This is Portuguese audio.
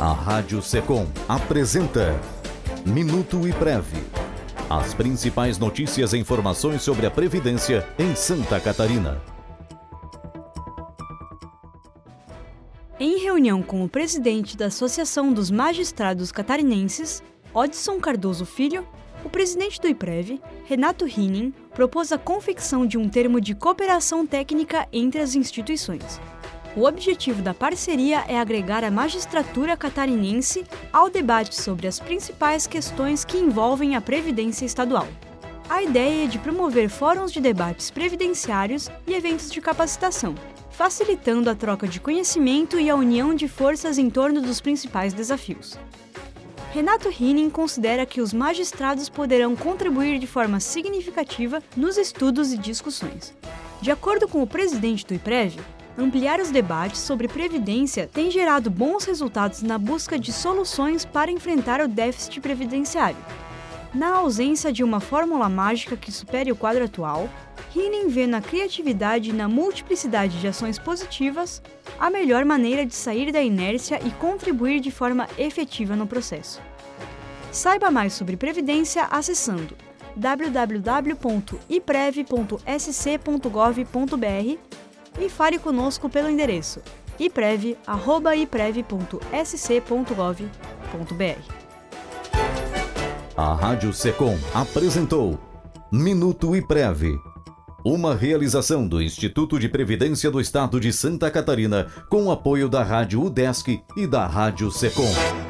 A Rádio Secom apresenta Minuto IPREV. As principais notícias e informações sobre a Previdência em Santa Catarina. Em reunião com o presidente da Associação dos Magistrados Catarinenses, Odson Cardoso Filho, o presidente do IPREV, Renato Hinning, propôs a confecção de um termo de cooperação técnica entre as instituições. O objetivo da parceria é agregar a magistratura catarinense ao debate sobre as principais questões que envolvem a Previdência Estadual. A ideia é de promover fóruns de debates previdenciários e eventos de capacitação, facilitando a troca de conhecimento e a união de forças em torno dos principais desafios. Renato Hinning considera que os magistrados poderão contribuir de forma significativa nos estudos e discussões. De acordo com o presidente do IPREV, ampliar os debates sobre previdência tem gerado bons resultados na busca de soluções para enfrentar o déficit previdenciário. Na ausência de uma fórmula mágica que supere o quadro atual, Hinning vê na criatividade e na multiplicidade de ações positivas a melhor maneira de sair da inércia e contribuir de forma efetiva no processo. Saiba mais sobre previdência acessando www.iprev.sc.gov.br e fale conosco pelo endereço iprev@iprev.sc.gov.br. A Rádio Secom apresentou Minuto IPREV, uma realização do Instituto de Previdência do Estado de Santa Catarina com o apoio da Rádio UDESC e da Rádio Secom.